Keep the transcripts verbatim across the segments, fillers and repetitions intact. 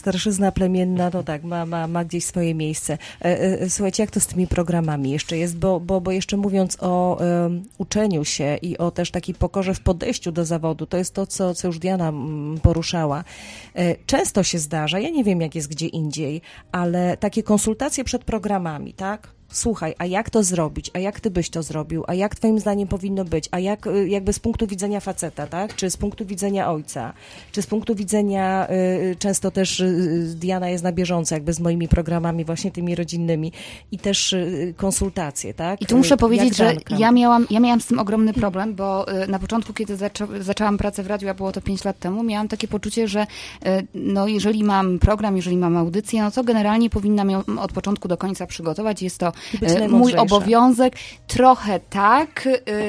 starszyzna plemienna, no tak, ma, ma, ma gdzieś swoje miejsce. Słuchajcie, jak to z tymi programami jeszcze jest? Bo, bo, bo jeszcze mówiąc o um, uczeniu się i o też takiej pokorze w podejściu do zawodu, to jest to, co, co już Diana poruszała. Często się zdarza, ja nie wiem, jak jest gdzie indziej, ale takie konsultacje przed programami, tak? Słuchaj, a jak to zrobić? A jak ty byś to zrobił? A jak twoim zdaniem powinno być? A jak jakby z punktu widzenia faceta, tak? Czy z punktu widzenia ojca? Czy z punktu widzenia, y, często też y, Diana jest na bieżąco jakby z moimi programami właśnie tymi rodzinnymi i też y, konsultacje, tak? I tu muszę powiedzieć, że ja miałam, ja miałam z tym ogromny problem, bo y, na początku, kiedy zaczą, zaczęłam pracę w radiu, a było to pięć lat temu, miałam takie poczucie, że y, no jeżeli mam program, jeżeli mam audycję, no to generalnie powinnam ją od początku do końca przygotować. Jest to mój obowiązek, trochę tak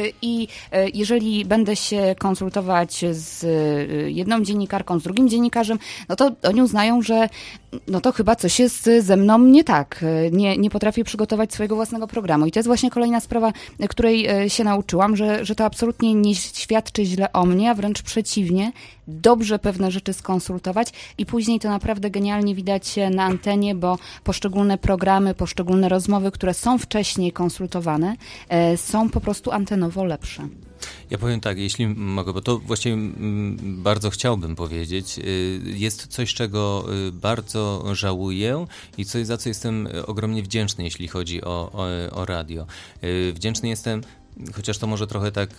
i jeżeli będę się konsultować z jedną dziennikarką, z drugim dziennikarzem, no to oni uznają, że no to chyba coś jest ze mną nie tak. Nie, nie potrafię przygotować swojego własnego programu. I to jest właśnie kolejna sprawa, której się nauczyłam, że, że to absolutnie nie świadczy źle o mnie, a wręcz przeciwnie. Dobrze pewne rzeczy skonsultować i później to naprawdę genialnie widać na antenie, bo poszczególne programy, poszczególne rozmowy, które są wcześniej konsultowane, są po prostu antenowo lepsze. Ja powiem tak, jeśli mogę, bo to właściwie bardzo chciałbym powiedzieć, jest coś, czego bardzo żałuję i coś, za co jestem ogromnie wdzięczny, jeśli chodzi o, o, o radio. Wdzięczny jestem, chociaż to może trochę tak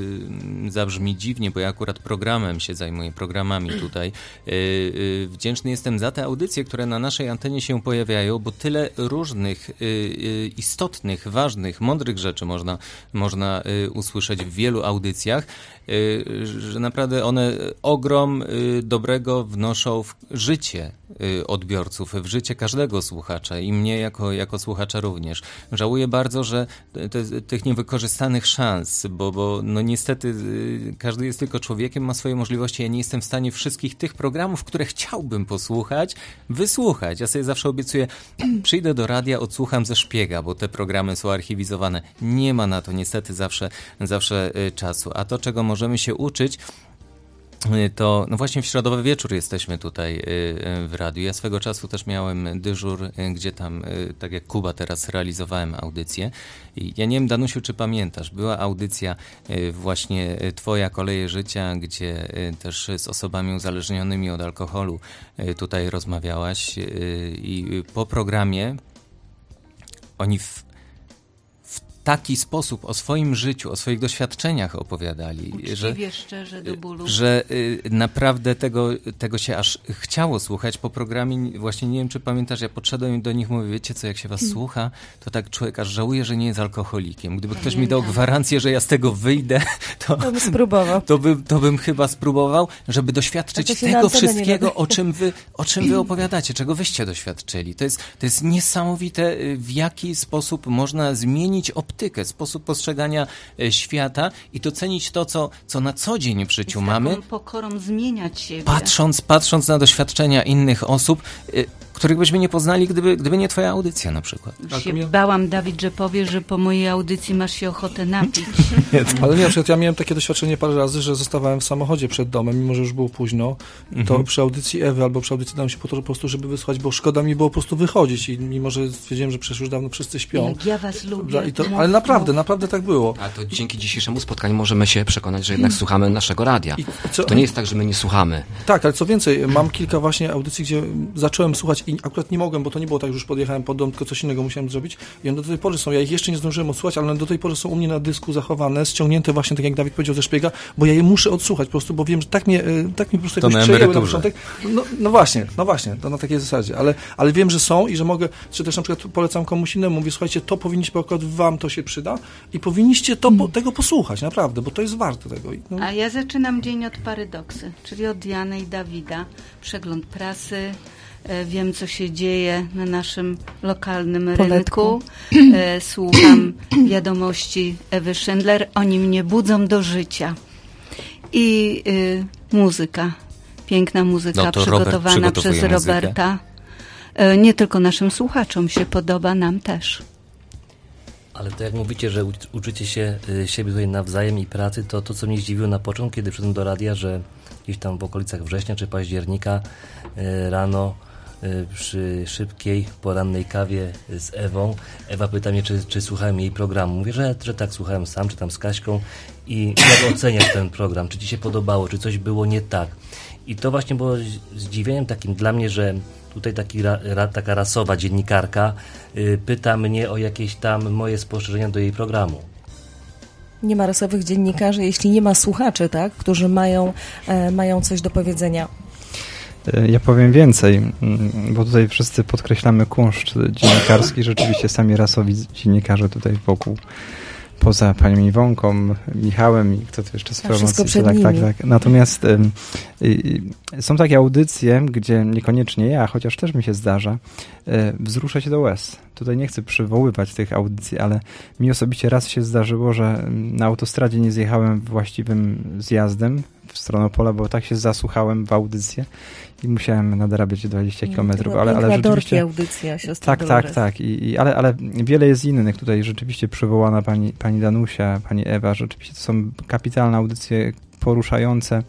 y, zabrzmi dziwnie, bo ja akurat programem się zajmuję, programami tutaj. Y, y, wdzięczny jestem za te audycje, które na naszej antenie się pojawiają, bo tyle różnych y, y, istotnych, ważnych, mądrych rzeczy można, można y, usłyszeć w wielu audycjach, y, że naprawdę one ogrom y, dobrego wnoszą w życie y, odbiorców, w życie każdego słuchacza i mnie jako, jako słuchacza również. Żałuję bardzo, że te, tych niewykorzystanych szans, bo, bo no niestety każdy jest tylko człowiekiem, ma swoje możliwości. Ja nie jestem w stanie wszystkich tych programów, które chciałbym posłuchać, wysłuchać. Ja sobie zawsze obiecuję, przyjdę do radia, odsłucham ze szpiega, bo te programy są archiwizowane. Nie ma na to niestety zawsze, zawsze czasu. A to, czego możemy się uczyć, to no właśnie w środowy wieczór jesteśmy tutaj w radiu. Ja swego czasu też miałem dyżur, gdzie tam, tak jak Kuba teraz, realizowałem audycję. I ja nie wiem, Danusiu, czy pamiętasz, była audycja właśnie Twoja koleje życia, gdzie też z osobami uzależnionymi od alkoholu tutaj rozmawiałaś i po programie oni w taki sposób o swoim życiu, o swoich doświadczeniach opowiadali, uczciwie, że, szczerze, do bólu. że y, naprawdę tego, tego się aż chciało słuchać po programie. Właśnie nie wiem, czy pamiętasz, ja podszedłem do nich, mówię, wiecie co, jak się was hmm. słucha, to tak człowiek aż żałuje, że nie jest alkoholikiem. Gdyby Pamiętam. ktoś mi dał gwarancję, że ja z tego wyjdę, to, to, bym, spróbował. to, by, to bym chyba spróbował, żeby doświadczyć tego wszystkiego, o czym, wy, o czym wy opowiadacie, czego wyście doświadczyli. To jest, to jest niesamowite, w jaki sposób można zmienić optykę, sposób postrzegania świata i docenić to, co, co na co dzień w życiu z mamy. taką pokorą zmieniać siebie. Patrząc, patrząc na doświadczenia innych osób, y, których byśmy nie poznali, gdyby, gdyby nie twoja audycja na przykład. Już się bałam, Dawid, że powiesz, że po mojej audycji masz się ochotę napić. Ale nie, na przykład ja miałem takie doświadczenie parę razy, że zostawałem w samochodzie przed domem, mimo że już było późno, mhm. to przy audycji Ewy albo przy audycji dałem się po to po prostu, żeby wysłuchać, bo szkoda mi było po prostu wychodzić i mimo, że wiedziałem, że przecież już dawno wszyscy śpią. Jak ja was lubię. I to, ale naprawdę, naprawdę tak było. A to dzięki dzisiejszemu spotkaniu możemy się przekonać, że jednak słuchamy naszego radia. I co, to nie jest tak, że my nie słuchamy. Tak, ale co więcej, mam kilka właśnie audycji, gdzie zacząłem słuchać i akurat nie mogłem, bo to nie było tak, że już podjechałem pod dom, tylko coś innego musiałem zrobić i one do tej pory są, ja ich jeszcze nie zdążyłem odsłuchać, ale one do tej pory są u mnie na dysku zachowane, ściągnięte właśnie, tak jak Dawid powiedział, ze szpiega, bo ja je muszę odsłuchać po prostu, bo wiem, że tak mnie, tak mnie po prostu to jakoś przejęły na początek. No, no właśnie, no właśnie, to na takiej zasadzie, ale, ale wiem, że są i że mogę, czy też na przykład polecam komuś innemu, mówię, słuchajcie, to powinniście, bo akurat wam to się przyda i powinniście to, po, tego posłuchać, naprawdę, bo to jest warte tego. No. A ja zaczynam dzień od paradoksy, czyli od Diany i Dawida, przegląd prasy, wiem, co się dzieje na naszym lokalnym Poletku. rynku. Słucham wiadomości Ewy Schindler. Oni mnie budzą do życia. I y, muzyka. Piękna muzyka no przygotowana Robert przez muzykę. Roberta. Nie tylko naszym słuchaczom się podoba, nam też. Ale to jak mówicie, że uczycie się siebie tutaj nawzajem i pracy, to to, co mnie zdziwiło na początku, kiedy przyszedłem do radia, że gdzieś tam w okolicach września czy października rano przy szybkiej, porannej kawie z Ewą, Ewa pyta mnie, czy, czy słuchałem jej programu. Mówię, że, że tak, słuchałem sam, czy tam z Kaśką. I jak oceniasz ten program? Czy ci się podobało? Czy coś było nie tak? I to właśnie było zdziwieniem takim dla mnie, że tutaj taki ra, ra, taka rasowa dziennikarka y, pyta mnie o jakieś tam moje spostrzeżenia do jej programu. Nie ma rasowych dziennikarzy, jeśli nie ma słuchaczy, tak, którzy mają, e, mają coś do powiedzenia. Ja powiem więcej, bo tutaj wszyscy podkreślamy kunszt dziennikarski. Rzeczywiście sami rasowi dziennikarze tutaj wokół, poza panią Iwonką, Michałem i kto to jeszcze z promocji. Tak, tak, tak. Natomiast y, y, są takie audycje, gdzie niekoniecznie ja, chociaż też mi się zdarza, y, wzruszę się do łez. Tutaj nie chcę przywoływać tych audycji, ale mi osobiście raz się zdarzyło, że na autostradzie nie zjechałem właściwym zjazdem w stronę Opola, bo tak się zasłuchałem w audycję i musiałem nadrabiać dwadzieścia kilometrów, ale, ale rzeczywiście... audycja, siostra Tak, Dolores. tak, tak. I, i, ale, ale wiele jest innych. Tutaj rzeczywiście przywołana pani, pani Danusia, pani Ewa, rzeczywiście to są kapitalne audycje poruszające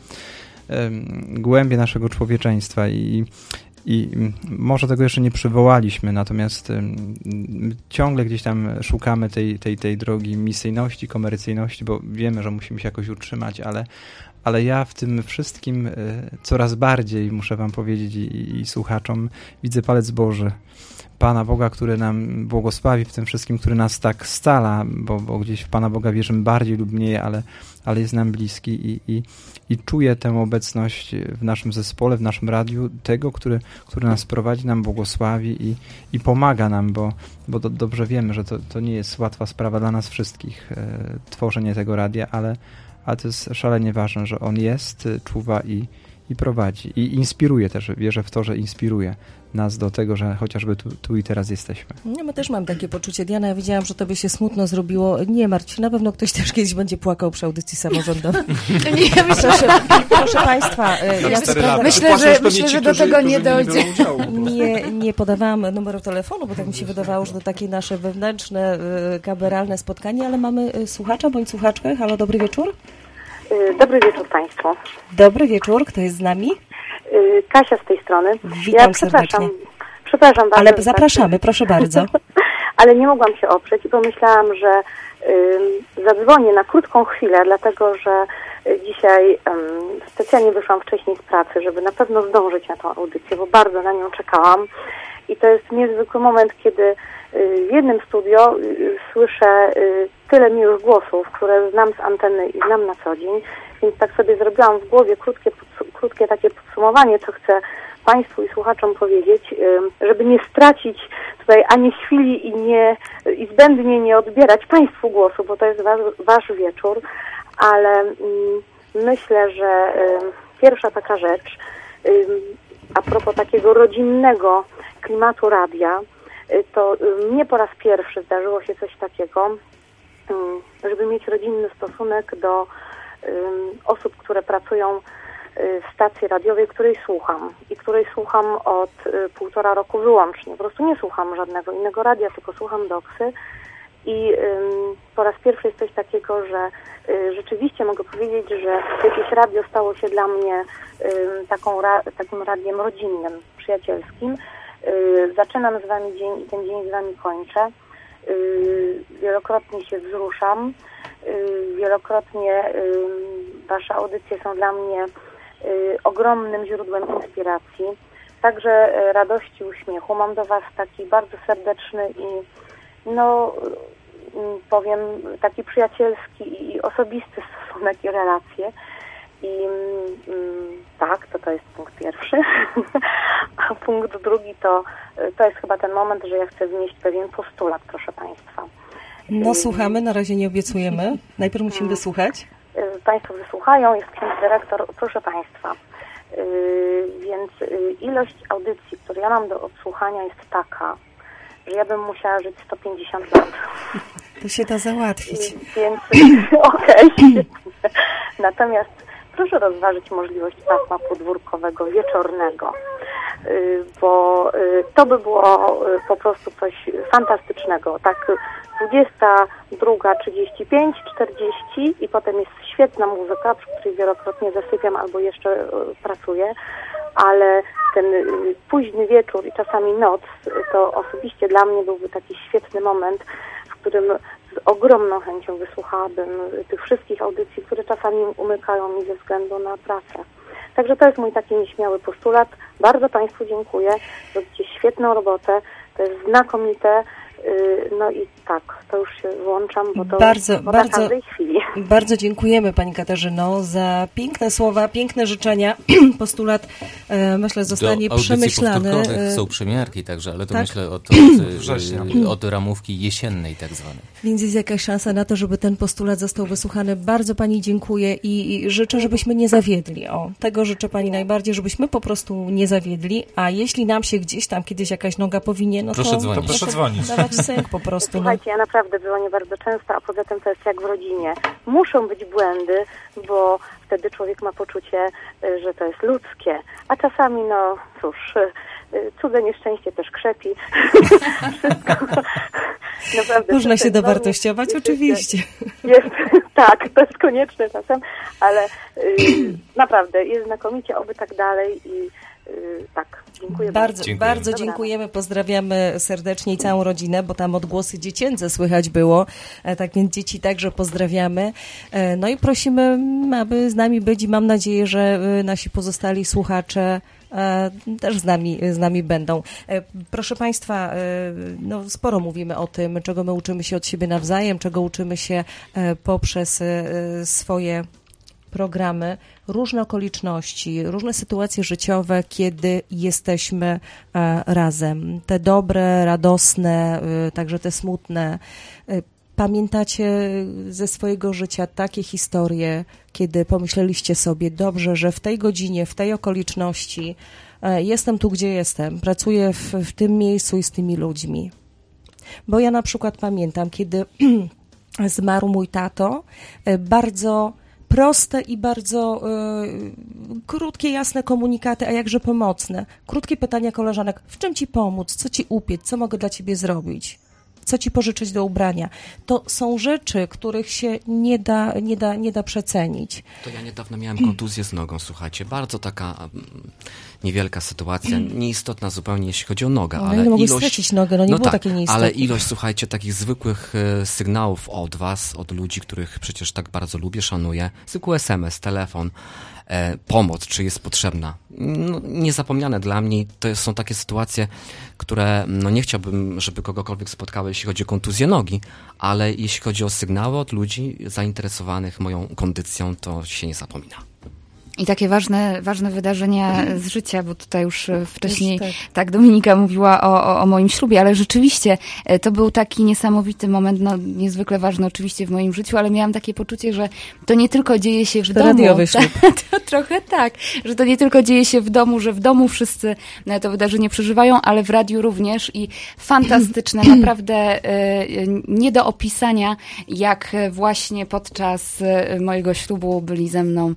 um, głębie naszego człowieczeństwa i I może tego jeszcze nie przywołaliśmy, natomiast um, ciągle gdzieś tam szukamy tej, tej, tej drogi misyjności, komercyjności, bo wiemy, że musimy się jakoś utrzymać, ale, ale ja w tym wszystkim y, coraz bardziej, muszę wam powiedzieć i, i słuchaczom, widzę palec Boży. Pana Boga, który nam błogosławi w tym wszystkim, który nas tak stala, bo, bo gdzieś w Pana Boga wierzymy bardziej lub mniej, ale, ale jest nam bliski i, i, i czuję tę obecność w naszym zespole, w naszym radiu, tego, który, który nas prowadzi, nam błogosławi i, i pomaga nam, bo, bo do, dobrze wiemy, że to, to nie jest łatwa sprawa dla nas wszystkich, e, tworzenie tego radia, ale, ale to jest szalenie ważne, że on jest, czuwa i, i prowadzi. I inspiruje też, wierzę w to, że inspiruje nas do tego, że chociażby tu, tu i teraz jesteśmy. Ja my też mam takie poczucie. Diana, ja widziałam, że tobie się smutno zrobiło. Nie martw się, na pewno ktoś też kiedyś będzie płakał przy audycji samorządowej. Nie, myślę, proszę, proszę Państwa, ja sprawdzam. Myślę, że, myślę, że do tego nie dojdzie. Nie, nie podawałam numeru telefonu, bo tak mi się wydawało, że to takie nasze wewnętrzne, kameralne spotkanie, ale mamy słuchacza bądź słuchaczkę. Halo, dobry wieczór. Dobry wieczór Państwu. Dobry wieczór, kto jest z nami? Kasia z tej strony. Witam ja przepraszam, serdecznie. Przepraszam bardzo. Ale zapraszamy, proszę bardzo. Ale nie mogłam się oprzeć i pomyślałam, że y, zadzwonię na krótką chwilę, dlatego że dzisiaj y, specjalnie wyszłam wcześniej z pracy, żeby na pewno zdążyć na tą audycję, bo bardzo na nią czekałam. I to jest niezwykły moment, kiedy y, w jednym studio y, słyszę y, tyle miłych głosów, które znam z anteny i znam na co dzień, więc tak sobie zrobiłam w głowie krótkie, krótkie takie podsumowanie, co chcę Państwu i słuchaczom powiedzieć, żeby nie stracić tutaj ani chwili i nie i zbędnie nie odbierać Państwu głosu, bo to jest wasz, wasz wieczór, ale mm, myślę, że y, pierwsza taka rzecz, y, a propos takiego rodzinnego klimatu radia, y, to y, mnie po raz pierwszy zdarzyło się coś takiego, y, żeby mieć rodzinny stosunek do osób, które pracują w stacji radiowej, której słucham i której słucham od półtora roku wyłącznie. Po prostu nie słucham żadnego innego radia, tylko słucham Doksy i po raz pierwszy jest coś takiego, że rzeczywiście mogę powiedzieć, że jakieś radio stało się dla mnie taką, takim radiem rodzinnym, przyjacielskim. Zaczynam z Wami dzień i ten dzień z Wami kończę. Wielokrotnie się wzruszam. Wielokrotnie Wasze audycje są dla mnie ogromnym źródłem inspiracji, także radości, uśmiechu. Mam do Was taki bardzo serdeczny i no powiem taki przyjacielski i osobisty stosunek i relacje. I tak, to to jest punkt pierwszy. A punkt drugi to, to jest chyba ten moment, że ja chcę wnieść pewien postulat, proszę Państwa. No słuchamy, na razie nie obiecujemy. Najpierw musimy wysłuchać. Państwo wysłuchają, jest ksiądz dyrektor, proszę Państwa. Więc ilość audycji, które ja mam do odsłuchania jest taka, że ja bym musiała żyć sto pięćdziesiąt lat. To się da załatwić. Więc okej. Okay. Natomiast proszę rozważyć możliwość pasma podwórkowego wieczornego, bo to y, to by było y, po prostu coś fantastycznego. Tak dwudziesta druga trzydzieści pięć, czterdzieści i potem jest świetna muzyka, przy której wielokrotnie zasypiam albo jeszcze y, pracuję, ale ten y, późny wieczór i czasami noc, y, to osobiście dla mnie byłby taki świetny moment, w którym z ogromną chęcią wysłuchałabym tych wszystkich audycji, które czasami umykają mi ze względu na pracę. Także to jest mój taki nieśmiały postulat. Bardzo Państwu dziękuję. Robicie świetną robotę. To jest znakomite. No i tak, to już się włączam, bo to bardzo, bo bardzo, na każdej chwili. Bardzo dziękujemy Pani Katarzyno za piękne słowa, piękne życzenia. Postulat, e, myślę, zostanie do przemyślany. Do audycji są przymiarki także, ale to tak? myślę od, od, od ramówki jesiennej tak zwanej. Więc jest jakaś szansa na to, żeby ten postulat został wysłuchany. Bardzo Pani dziękuję i, i życzę, żebyśmy nie zawiedli. O, tego życzę Pani najbardziej, żebyśmy po prostu nie zawiedli, a jeśli nam się gdzieś tam kiedyś jakaś noga powinie, no proszę to, dzwonić. to proszę dzwonić. Dawać synk po prostu. Słuchajcie, ja naprawdę dzwonię bardzo często, a poza tym to jest jak w rodzinie. Muszą być błędy, bo wtedy człowiek ma poczucie, że to jest ludzkie. A czasami, no cóż, cudze nieszczęście też krzepi. Wszystko. Naprawdę, można się dowartościować, jest, oczywiście. Jest, tak, to jest konieczne czasem, ale yy, naprawdę jest znakomicie, oby tak dalej i yy, tak, dziękuję bardzo. Bardzo, dziękujemy. bardzo dziękujemy, pozdrawiamy serdecznie i całą rodzinę, bo tam odgłosy dziecięce słychać było, tak więc dzieci także pozdrawiamy. No i prosimy, aby z nami być i mam nadzieję, że nasi pozostali słuchacze też z nami, z nami będą. Proszę Państwa, no sporo mówimy o tym, czego my uczymy się od siebie nawzajem, czego uczymy się poprzez swoje programy, różne okoliczności, różne sytuacje życiowe, kiedy jesteśmy razem. Te dobre, radosne, także te smutne. Pamiętacie ze swojego życia takie historie, kiedy pomyśleliście sobie, dobrze, że w tej godzinie, w tej okoliczności jestem tu, gdzie jestem, pracuję w, w tym miejscu i z tymi ludźmi. Bo ja na przykład pamiętam, kiedy zmarł mój tato, bardzo proste i bardzo y, krótkie, jasne komunikaty, a jakże pomocne. Krótkie pytania koleżanek, w czym ci pomóc, co ci upiec, co mogę dla ciebie zrobić? Co ci pożyczyć do ubrania. To są rzeczy, których się nie da, nie da, nie da przecenić. To ja niedawno miałem kontuzję z nogą, słuchajcie. Bardzo taka um, niewielka sytuacja, nieistotna zupełnie, jeśli chodzi o nogę. No, ale nie mogłeś ilość, stracić nogę, no nie no było tak, takie nieistotne. Ale ilość, słuchajcie, takich zwykłych e, sygnałów od was, od ludzi, których przecież tak bardzo lubię, szanuję. Zwykły es em es, telefon, e, pomoc, czy jest potrzebna. No, niezapomniane dla mnie. To są takie sytuacje, które no, nie chciałbym, żeby kogokolwiek spotkały, jeśli chodzi o kontuzję nogi, ale jeśli chodzi o sygnały od ludzi zainteresowanych moją kondycją, to się nie zapomina. I takie ważne, ważne wydarzenia z życia, bo tutaj już wcześniej tak, tak Dominika mówiła o, o, o moim ślubie, ale rzeczywiście to był taki niesamowity moment, no niezwykle ważny oczywiście w moim życiu, ale miałam takie poczucie, że to nie tylko dzieje się w to domu. Radiowy ślub. To trochę tak, że to nie tylko dzieje się w domu, że w domu wszyscy to wydarzenie przeżywają, ale w radiu również i fantastyczne, naprawdę nie do opisania, jak właśnie podczas mojego ślubu byli ze mną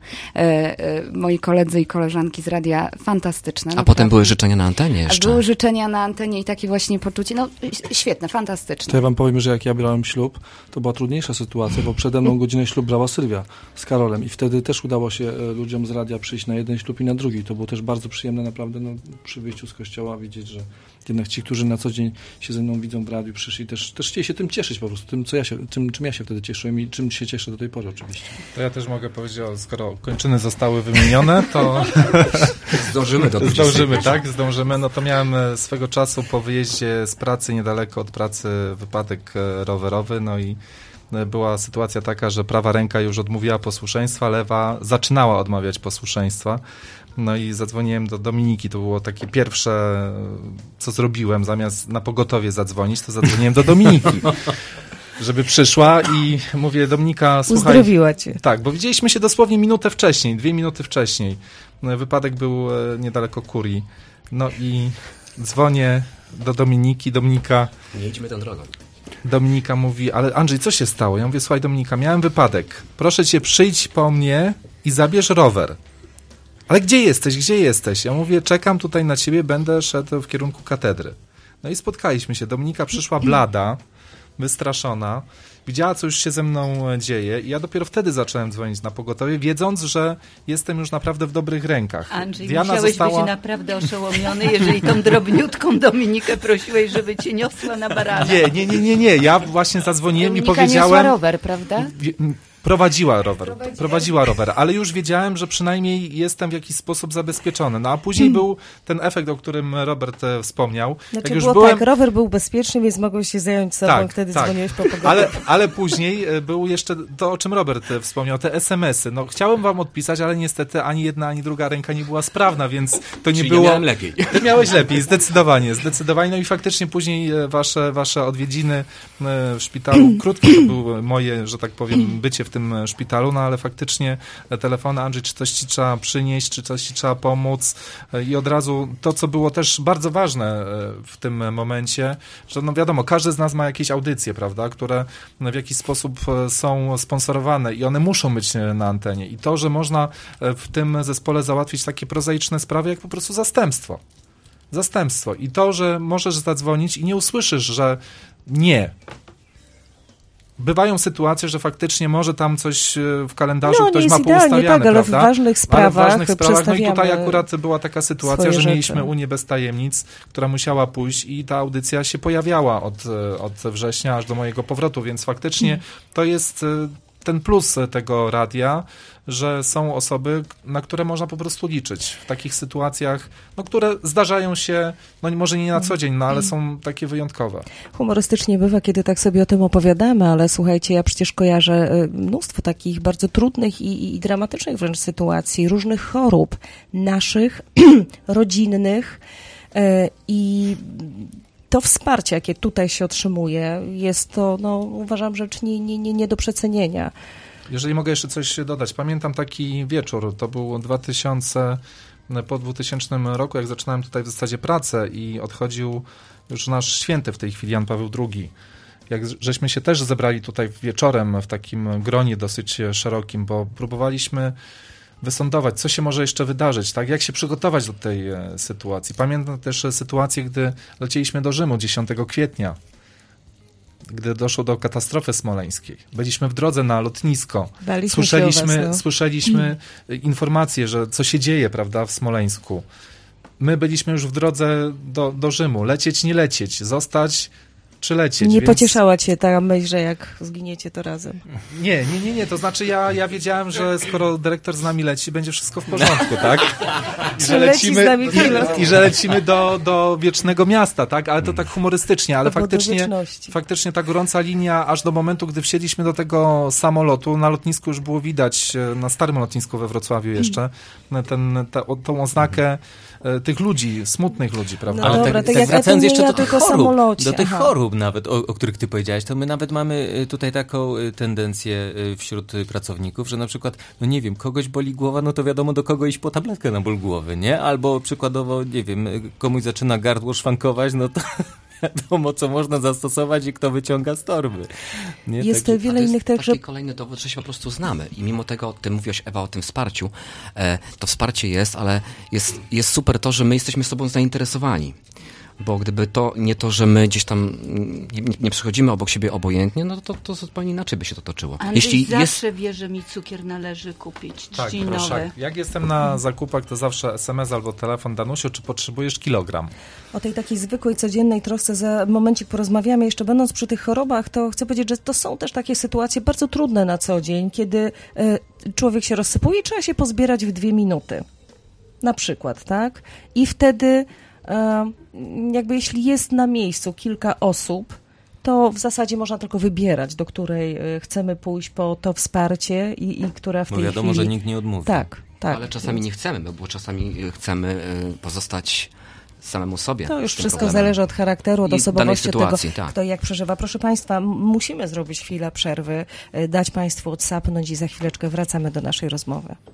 moi koledzy i koleżanki z radia, fantastyczne. A naprawdę. potem były życzenia na antenie jeszcze. Były życzenia na antenie i takie właśnie poczucie, no świetne, fantastyczne. To ja wam powiem, że jak ja brałem ślub, to była trudniejsza sytuacja, bo przede mną godzinę ślub brała Sylwia z Karolem i wtedy też udało się ludziom z radia przyjść na jeden ślub i na drugi. To było też bardzo przyjemne naprawdę, no, przy wyjściu z kościoła widzieć, że jednak ci, którzy na co dzień się ze mną widzą w radiu, przyszli też, też chcieli się tym cieszyć po prostu, tym, co ja się, tym, czym ja się wtedy cieszyłem i czym się cieszę do tej pory oczywiście. To ja też mogę powiedzieć, o, skoro kończyny zostały wymienione, to zdążymy do Zdążymy, tak? Zdążymy. No to miałem swego czasu po wyjeździe z pracy, niedaleko od pracy, wypadek rowerowy, no i była sytuacja taka, że prawa ręka już odmówiła posłuszeństwa, lewa zaczynała odmawiać posłuszeństwa. No i zadzwoniłem do Dominiki, to było takie pierwsze, co zrobiłem, zamiast na pogotowie zadzwonić, to zadzwoniłem do Dominiki, żeby przyszła i mówię, Dominika, słuchaj... Uzdrowiła cię. Tak, bo widzieliśmy się dosłownie minutę wcześniej, dwie minuty wcześniej. Wypadek był niedaleko Kurii. No i dzwonię do Dominiki, Dominika... Nie idźmy tą drogą. Dominika mówi, ale Andrzej, co się stało? Ja mówię, słuchaj Dominika, miałem wypadek, proszę cię, przyjdź po mnie i zabierz rower. ale gdzie jesteś, gdzie jesteś? Ja mówię, czekam tutaj na ciebie, będę szedł w kierunku katedry. No i spotkaliśmy się. Dominika przyszła blada, wystraszona, widziała, co już się ze mną dzieje i ja dopiero wtedy zacząłem dzwonić na pogotowie, wiedząc, że jestem już naprawdę w dobrych rękach. Andrzej, Diana musiałeś została... być naprawdę oszołomiony, jeżeli tą drobniutką Dominikę prosiłeś, żeby cię niosła na barana. Nie, nie, nie, nie, nie. Ja właśnie zadzwoniłem Dominika i powiedziałem... niosła rower, prawda? Prowadziła rower, prowadziła rower, ale już wiedziałem, że przynajmniej jestem w jakiś sposób zabezpieczony. No a później był ten efekt, o którym Robert e, wspomniał. Znaczy Jak już było byłem... tak, rower był bezpieczny, więc mogłeś się zająć sobą, tak, wtedy tak. dzwoniłeś po pogodę. Ale, ale później e, był jeszcze to, o czym Robert e, wspomniał, te es em esy. No chciałem wam odpisać, ale niestety ani jedna, ani druga ręka nie była sprawna, więc to nie Czyli było... ja miałem lepiej. Ty miałeś lepiej, zdecydowanie, zdecydowanie. No i faktycznie później e, wasze, wasze odwiedziny e, w szpitalu, krótkie to było moje, że tak powiem, bycie w tym szpitalu, no ale faktycznie telefony, Andrzej, czy coś ci trzeba przynieść, czy coś ci trzeba pomóc i od razu to, co było też bardzo ważne w tym momencie, że no wiadomo, każdy z nas ma jakieś audycje, prawda, które w jakiś sposób są sponsorowane i one muszą być na antenie i to, że można w tym zespole załatwić takie prozaiczne sprawy, jak po prostu zastępstwo. Zastępstwo i to, że możesz zadzwonić i nie usłyszysz, że nie. Bywają sytuacje, że faktycznie może tam coś w kalendarzu no, ktoś ma idealnie, poustawiane, tak, ale prawda? w ważnych sprawach ale w ważnych sprawach, no i tutaj akurat była taka sytuacja, że mieliśmy rzeczy. Unię bez tajemnic, która musiała pójść i ta audycja się pojawiała od, od września aż do mojego powrotu, więc faktycznie to jest ten plus tego radia, że są osoby, na które można po prostu liczyć w takich sytuacjach, no, które zdarzają się, no może nie na co dzień, no ale są takie wyjątkowe. Humorystycznie bywa, kiedy tak sobie o tym opowiadamy, ale słuchajcie, ja przecież kojarzę mnóstwo takich bardzo trudnych i, i dramatycznych wręcz sytuacji, różnych chorób naszych, rodzinnych yy, i to wsparcie, jakie tutaj się otrzymuje, jest to, no, uważam, rzecz nie, nie, nie, nie do przecenienia. Jeżeli mogę jeszcze coś dodać, pamiętam taki wieczór, to był dwa tysiące, po dwutysięcznym roku, jak zaczynałem tutaj w zasadzie pracę i odchodził już nasz święty w tej chwili, Jan Paweł drugi. Jak żeśmy się też zebrali tutaj wieczorem w takim gronie dosyć szerokim, bo próbowaliśmy wysądować, co się może jeszcze wydarzyć, tak? Jak się przygotować do tej e, sytuacji. Pamiętam też sytuację, gdy lecieliśmy do Rzymu dziesiątego kwietnia, gdy doszło do katastrofy smoleńskiej. Byliśmy w drodze na lotnisko. Baliśmy Słyszeliśmy, się o was, no. słyszeliśmy informacje, że co się dzieje, prawda, w Smoleńsku. My byliśmy już w drodze do, do Rzymu. Lecieć, nie lecieć. Zostać, czy lecieć. Nie więc... pocieszała cię ta myśl, że jak zginiecie, to razem. Nie, nie, nie, nie. To znaczy ja, ja wiedziałem, że skoro dyrektor z nami leci, będzie wszystko w porządku, tak? I że lecimy, z nami pilot. i że lecimy do, do wiecznego miasta, tak? Ale to tak humorystycznie, ale To było do faktycznie, wieczności. faktycznie ta gorąca linia aż do momentu, gdy wsiedliśmy do tego samolotu, na lotnisku już było widać, na starym lotnisku we Wrocławiu jeszcze, ten, ta, tą oznakę tych ludzi, smutnych ludzi, prawda? No Ale dobra, tak, tak tak jak wracając ja jeszcze ja do tych tylko chorób, samolocie. do tych Aha. chorób nawet, o, o których ty powiedziałaś, to my nawet mamy tutaj taką tendencję wśród pracowników, że na przykład, no nie wiem, kogoś boli głowa, no to wiadomo do kogo iść po tabletkę na ból głowy, nie? Albo przykładowo, nie wiem, komuś zaczyna gardło szwankować, no to wiadomo, co można zastosować i kto wyciąga z torby. Nie? Jest Taki... wiele to innych tak, jest taki że... kolejny dowód, że się po prostu znamy i mimo tego, ty mówiłaś, Ewa, o tym wsparciu, e, to wsparcie jest, ale jest, jest super to, że my jesteśmy sobą zainteresowani. Bo gdyby to nie to, że my gdzieś tam nie, nie przechodzimy obok siebie obojętnie, no to, to zupełnie inaczej by się to toczyło. Andrzej Jeśli zawsze jest... wie, że mi cukier należy kupić, Tak, trzcinowe. proszę. Jak jestem na zakupach, to zawsze es em es albo telefon. Danusiu, czy potrzebujesz kilogram? O tej takiej zwykłej, codziennej trosce za momencik porozmawiamy. Jeszcze będąc przy tych chorobach, to chcę powiedzieć, że to są też takie sytuacje bardzo trudne na co dzień, kiedy y, człowiek się rozsypuje i trzeba się pozbierać w dwie minuty. Na przykład, tak? I wtedy jakby jeśli jest na miejscu kilka osób, to w zasadzie można tylko wybierać, do której chcemy pójść po to wsparcie i, i która w Bo tej wiadomo, chwili... że nikt nie odmówi. Tak, tak. Ale czasami nie chcemy, bo czasami chcemy pozostać samemu sobie. To już z tym wszystko problemem. zależy od charakteru, od I danej osobowości sytuacji, tego, tak. kto jak przeżywa. Proszę Państwa, m- musimy zrobić chwilę przerwy, dać Państwu odsapnąć i za chwileczkę wracamy do naszej rozmowy.